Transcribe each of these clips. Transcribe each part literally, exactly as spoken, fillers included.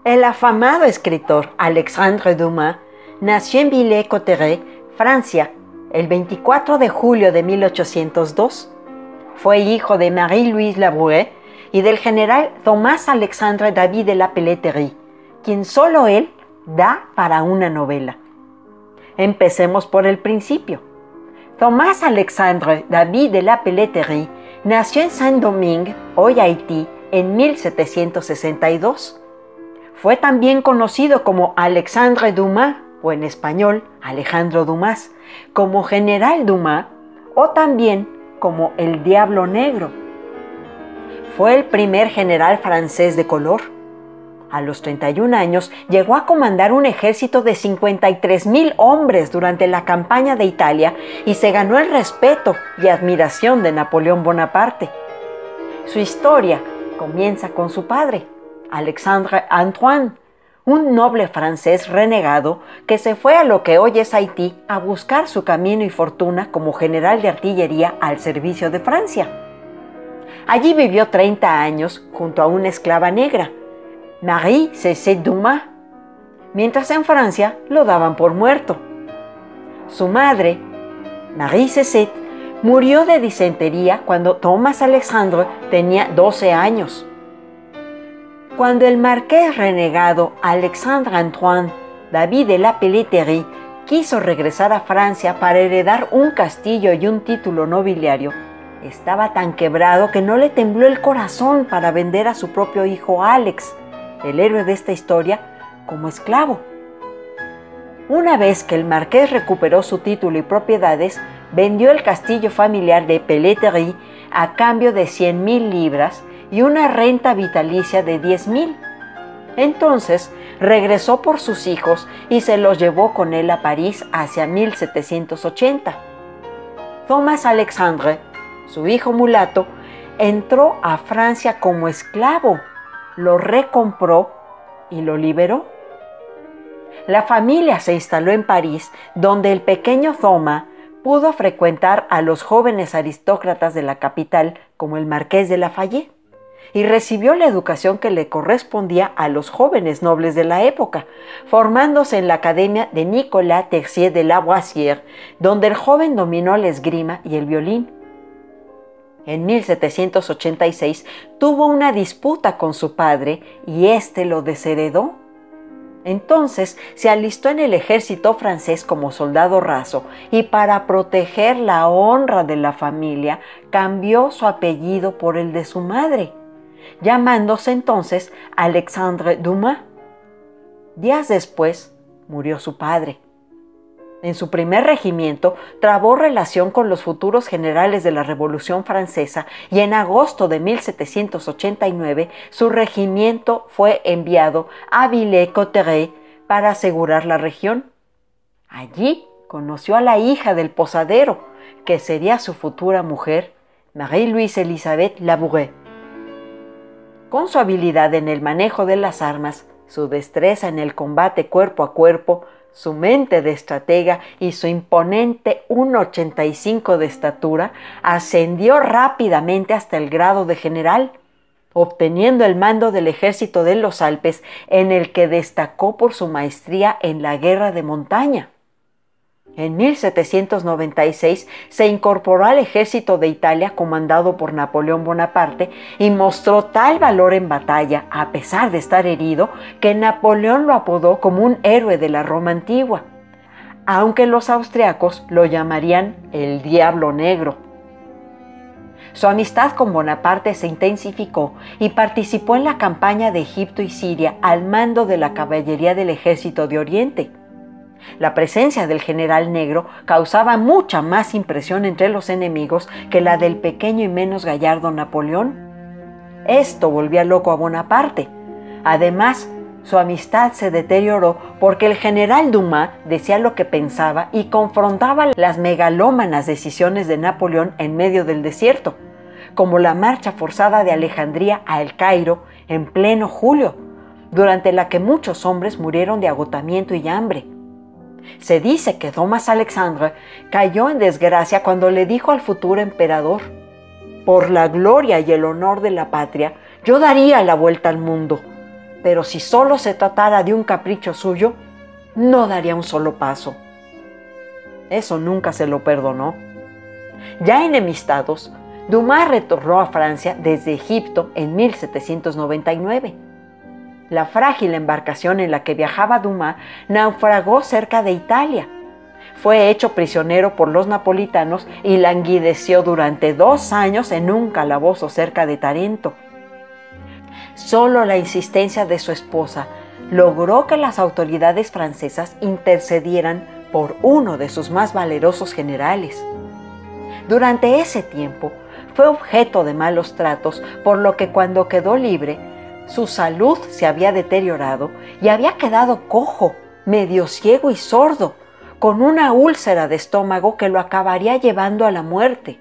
El afamado escritor Alexandre Dumas nació en Villers-Cotterêts, Francia, el veinticuatro de julio de mil ochocientos dos. Fue hijo de Marie-Louise Labruyère y del general Thomas-Alexandre David de la Pelletterie, quien solo él da para una novela. Empecemos por el principio. Thomas-Alexandre David de la Pelletterie nació en Saint-Domingue, hoy Haití, en mil setecientos sesenta y dos. Fue también conocido como Alexandre Dumas, o en español, Alejandro Dumas, como General Dumas, o también como el Diablo Negro. Fue el primer general francés de color. A los treinta y un años llegó a comandar un ejército de cincuenta y tres mil hombres durante la campaña de Italia y se ganó el respeto y admiración de Napoleón Bonaparte. Su historia comienza con su padre, Alexandre Antoine, un noble francés renegado que se fue a lo que hoy es Haití a buscar su camino y fortuna como general de artillería al servicio de Francia. Allí vivió treinta años junto a una esclava negra, Marie-Cécile Dumas, mientras en Francia lo daban por muerto. Su madre, Marie-Cécile, murió de disentería cuando Thomas Alexandre tenía doce años. Cuando el marqués renegado Alexandre Antoine David de la Pelletterie quiso regresar a Francia para heredar un castillo y un título nobiliario, estaba tan quebrado que no le tembló el corazón para vender a su propio hijo Alex, el héroe de esta historia, como esclavo. Una vez que el marqués recuperó su título y propiedades, vendió el castillo familiar de Pelletterie a cambio de cien mil libras y una renta vitalicia de diez mil. Entonces regresó por sus hijos y se los llevó con él a París hacia mil setecientos ochenta. Thomas Alexandre, su hijo mulato, entró a Francia como esclavo, lo recompró y lo liberó. La familia se instaló en París, donde el pequeño Thomas pudo frecuentar a los jóvenes aristócratas de la capital, como el marqués de Lafayette, y recibió la educación que le correspondía a los jóvenes nobles de la época, formándose en la academia de Nicolas Texier de Lavoisier, donde el joven dominó la esgrima y el violín. En mil setecientos ochenta y seis tuvo una disputa con su padre y éste lo desheredó. Entonces se alistó en el ejército francés como soldado raso y para proteger la honra de la familia cambió su apellido por el de su madre, llamándose entonces Alexandre Dumas. Días después murió su padre. En su primer regimiento trabó relación con los futuros generales de la Revolución Francesa y en agosto de mil setecientos ochenta y nueve su regimiento fue enviado a Villers-Cotterêts para asegurar la región. Allí conoció a la hija del posadero, que sería su futura mujer, Marie-Louise Elisabeth Labruyère. Con su habilidad en el manejo de las armas, su destreza en el combate cuerpo a cuerpo, su mente de estratega y su imponente uno ochenta y cinco de estatura, ascendió rápidamente hasta el grado de general, obteniendo el mando del ejército de los Alpes, en el que destacó por su maestría en la guerra de montaña. En mil setecientos noventa y seis se incorporó al ejército de Italia comandado por Napoleón Bonaparte y mostró tal valor en batalla, a pesar de estar herido, que Napoleón lo apodó como un héroe de la Roma antigua, aunque los austriacos lo llamarían el Diablo Negro. Su amistad con Bonaparte se intensificó y participó en la campaña de Egipto y Siria al mando de la caballería del ejército de Oriente. La presencia del general negro causaba mucha más impresión entre los enemigos que la del pequeño y menos gallardo Napoleón. Esto volvía loco a Bonaparte. Además, su amistad se deterioró porque el general Dumas decía lo que pensaba y confrontaba las megalómanas decisiones de Napoleón en medio del desierto, como la marcha forzada de Alejandría a El Cairo en pleno julio, durante la que muchos hombres murieron de agotamiento y hambre. Se dice que Thomas Alexandre cayó en desgracia cuando le dijo al futuro emperador: «Por la gloria y el honor de la patria, yo daría la vuelta al mundo, pero si solo se tratara de un capricho suyo, no daría un solo paso. Eso nunca se lo perdonó. Ya enemistados, Dumas retornó a Francia desde Egipto en mil setecientos noventa y nueve. La frágil embarcación en la que viajaba Dumas naufragó cerca de Italia. Fue hecho prisionero por los napolitanos y languideció durante dos años en un calabozo cerca de Tarento. Solo la insistencia de su esposa logró que las autoridades francesas intercedieran por uno de sus más valerosos generales. Durante ese tiempo fue objeto de malos tratos, por lo que cuando quedó libre, su salud se había deteriorado y había quedado cojo, medio ciego y sordo, con una úlcera de estómago que lo acabaría llevando a la muerte.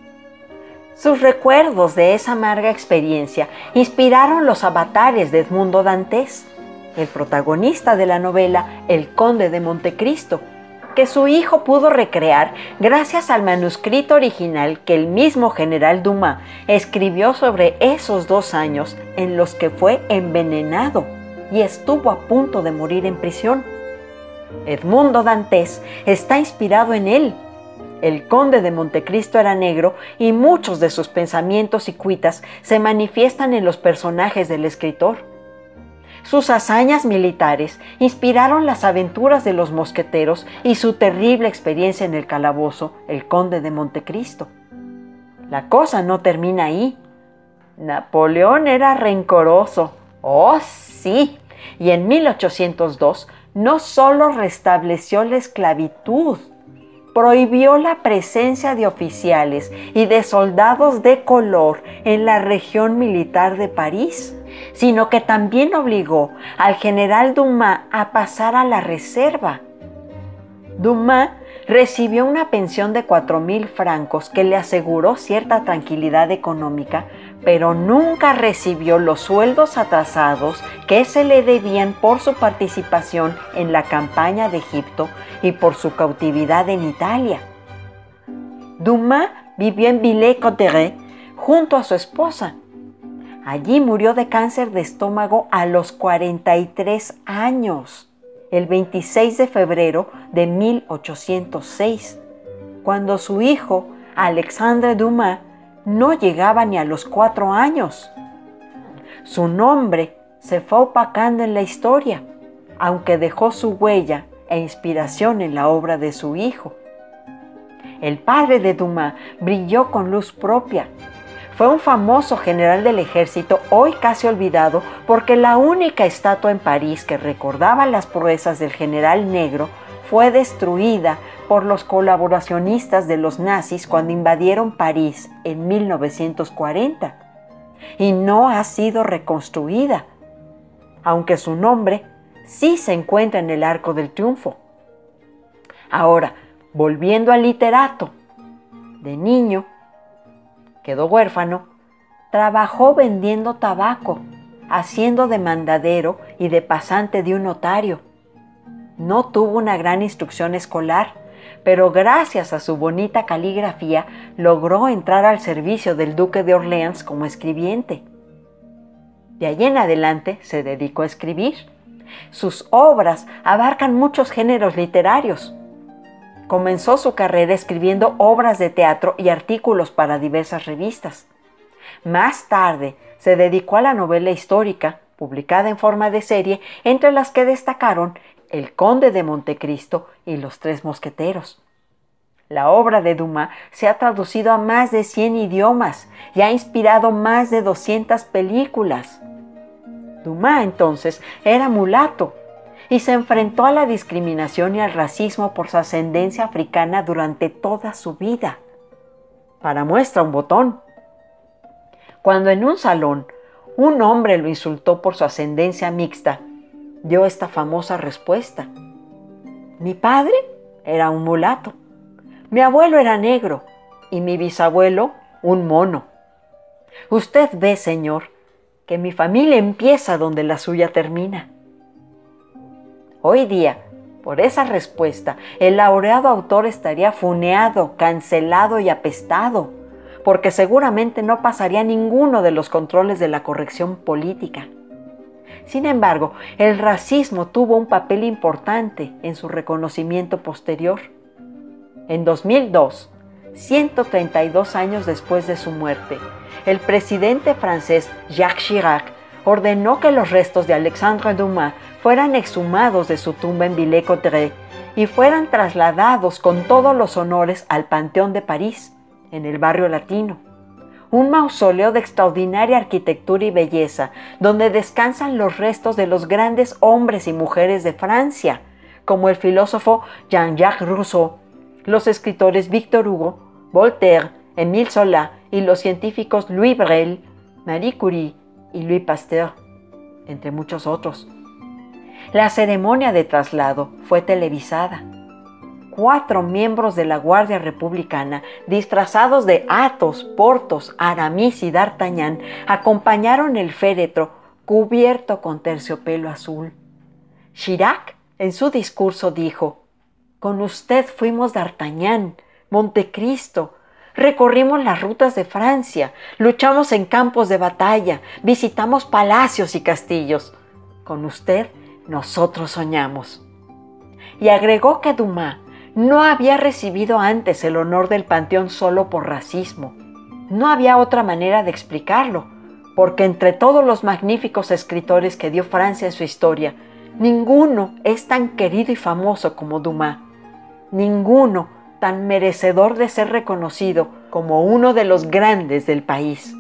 Sus recuerdos de esa amarga experiencia inspiraron los avatares de Edmundo Dantes, el protagonista de la novela El Conde de Montecristo, que su hijo pudo recrear gracias al manuscrito original que el mismo general Dumas escribió sobre esos dos años en los que fue envenenado y estuvo a punto de morir en prisión. Edmundo Dantes está inspirado en él. El Conde de Montecristo era negro y muchos de sus pensamientos y cuitas se manifiestan en los personajes del escritor. Sus hazañas militares inspiraron las aventuras de los mosqueteros y su terrible experiencia en el calabozo, el Conde de Montecristo. La cosa no termina ahí. Napoleón era rencoroso. ¡Oh, sí! Y en mil ochocientos dos no solo restableció la esclavitud, prohibió la presencia de oficiales y de soldados de color en la región militar de París, sino que también obligó al general Dumas a pasar a la reserva. Dumas recibió una pensión de cuatro mil francos que le aseguró cierta tranquilidad económica, pero nunca recibió los sueldos atrasados que se le debían por su participación en la campaña de Egipto y por su cautividad en Italia. Dumas vivió en Villers-Cotterêts junto a su esposa. Allí murió de cáncer de estómago a los cuarenta y tres años, el veintiséis de febrero de mil ochocientos seis, cuando su hijo, Alexandre Dumas, no llegaba ni a los cuatro años. Su nombre se fue opacando en la historia, aunque dejó su huella e inspiración en la obra de su hijo. El padre de Dumas brilló con luz propia. Fue un famoso general del ejército, hoy casi olvidado, porque la única estatua en París que recordaba las proezas del general negro fue destruida por los colaboracionistas de los nazis cuando invadieron París en mil novecientos cuarenta, y no ha sido reconstruida, aunque su nombre sí se encuentra en el Arco del Triunfo. Ahora, volviendo al literato, de niño, quedó huérfano, trabajó vendiendo tabaco, haciendo de mandadero y de pasante de un notario. No tuvo una gran instrucción escolar, pero gracias a su bonita caligrafía logró entrar al servicio del duque de Orleans como escribiente. De allí en adelante se dedicó a escribir. Sus obras abarcan muchos géneros literarios. Comenzó su carrera escribiendo obras de teatro y artículos para diversas revistas. Más tarde se dedicó a la novela histórica, publicada en forma de serie, entre las que destacaron El Conde de Montecristo y Los Tres Mosqueteros. La obra de Dumas se ha traducido a más de cien idiomas y ha inspirado más de doscientas películas. Dumas entonces era mulato y se enfrentó a la discriminación y al racismo por su ascendencia africana durante toda su vida. Para muestra un botón. Cuando en un salón un hombre lo insultó por su ascendencia mixta, dio esta famosa respuesta: mi padre era un mulato, mi abuelo era negro y mi bisabuelo un mono. Usted ve, señor, que mi familia empieza donde la suya termina. Hoy día, por esa respuesta, el laureado autor estaría funeado, cancelado y apestado, porque seguramente no pasaría ninguno de los controles de la corrección política. Sin embargo, el racismo tuvo un papel importante en su reconocimiento posterior. En dos mil dos, ciento treinta y dos años después de su muerte, el presidente francés Jacques Chirac ordenó que los restos de Alexandre Dumas fueran exhumados de su tumba en Villers-Cotterêts y fueran trasladados con todos los honores al Panteón de París, en el barrio latino. Un mausoleo de extraordinaria arquitectura y belleza, donde descansan los restos de los grandes hombres y mujeres de Francia, como el filósofo Jean-Jacques Rousseau, los escritores Victor Hugo, Voltaire, Émile Zola y los científicos Louis Braille, Marie Curie y Louis Pasteur, entre muchos otros. La ceremonia de traslado fue televisada. Cuatro miembros de la Guardia Republicana, disfrazados de Athos, Porthos, Aramis y D'Artagnan, acompañaron el féretro cubierto con terciopelo azul. Chirac, en su discurso, dijo: «Con usted fuimos D'Artagnan, Montecristo, recorrimos las rutas de Francia, luchamos en campos de batalla, visitamos palacios y castillos. Con usted nosotros soñamos». Y agregó que Dumas no había recibido antes el honor del Panteón solo por racismo. No había otra manera de explicarlo, porque entre todos los magníficos escritores que dio Francia en su historia, ninguno es tan querido y famoso como Dumas. Ninguno tan merecedor de ser reconocido como uno de los grandes del país.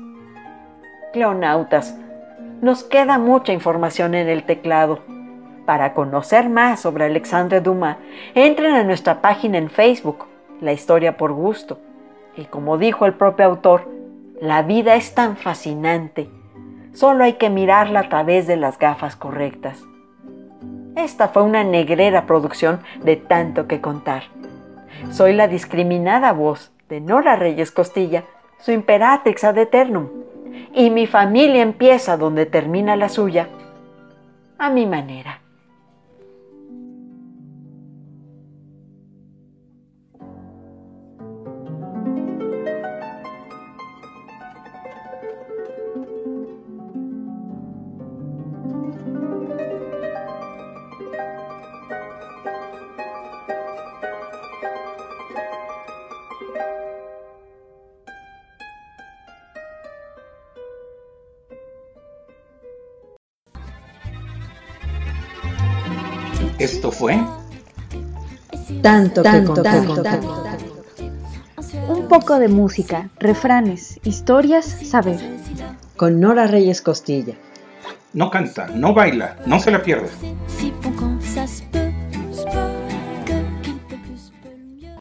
Cleonautas, nos queda mucha información en el teclado. Para conocer más sobre Alexandre Dumas, entren a nuestra página en Facebook, La Historia por Gusto. Y como dijo el propio autor, la vida es tan fascinante, solo hay que mirarla a través de las gafas correctas. Esta fue una negrera producción de tanto que contar. Soy la discriminada voz de Nora Reyes Costilla, su imperatrix ad eternum, y mi familia empieza donde termina la suya, a mi manera. Esto fue Tanto, tanto que contar. contar. Un poco de música, refranes, historias, saber. Con Nora Reyes Costilla. No canta, no baila, no se la pierda. Si bon quand ça se peut.